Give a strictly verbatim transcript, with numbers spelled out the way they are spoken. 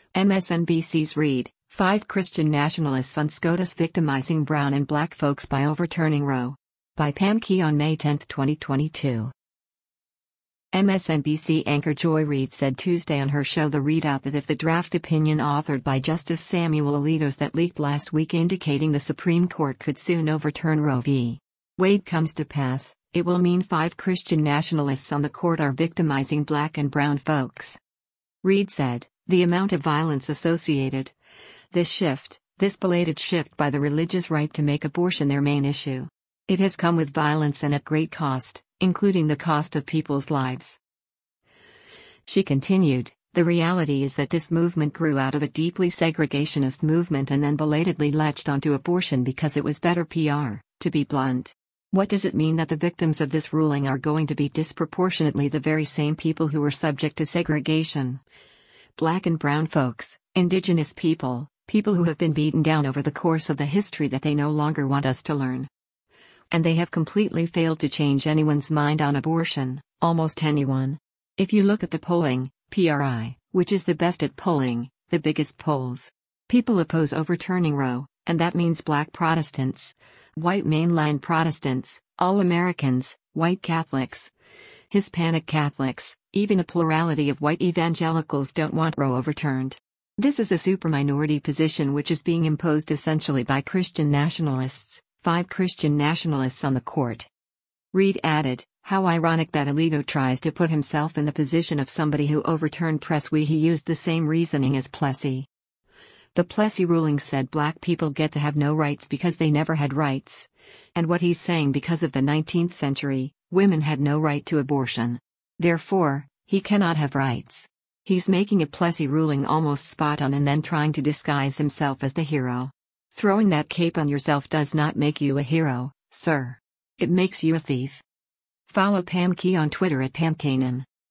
M S N B C's read, Five Christian Nationalists on SCOTUS Victimizing Brown and Black Folks by Overturning Roe. By Pam Key on May tenth, twenty twenty-two. M S N B C anchor Joy Reid said Tuesday on her show The Readout that if the draft opinion authored by Justice Samuel Alito that leaked last week indicating the Supreme Court could soon overturn Roe v. Wade comes to pass, it will mean five Christian nationalists on the court are victimizing black and brown folks. Reid said, the amount of violence associated. This shift, this belated shift by the religious right to make abortion their main issue. It has come with violence and at great cost, including the cost of people's lives. She continued, the reality is that this movement grew out of a deeply segregationist movement and then belatedly latched onto abortion because it was better P R, to be blunt. What does it mean that the victims of this ruling are going to be disproportionately the very same people who were subject to segregation? Black and brown folks, indigenous people, people who have been beaten down over the course of the history that they no longer want us to learn. And they have completely failed to change anyone's mind on abortion, almost anyone. If you look at the polling, P R I, which is the best at polling, the biggest polls, people oppose overturning Roe, and that means black Protestants, white mainline Protestants, all Americans, white Catholics, Hispanic Catholics, even a plurality of white evangelicals don't want Roe overturned. This is a super-minority position which is being imposed essentially by Christian nationalists, five Christian nationalists on the court. Reid added, how ironic that Alito tries to put himself in the position of somebody who overturned Plessy. He used the same reasoning as Plessy. The Plessy ruling said black people get to have no rights because they never had rights. And what he's saying because of the nineteenth century, women had no right to abortion. Therefore, he cannot have rights. He's making a Plessy ruling almost spot on and then trying to disguise himself as the hero. Throwing that cape on yourself does not make you a hero, sir. It makes you a thief. Follow Pam Key on Twitter at Pam Kanan.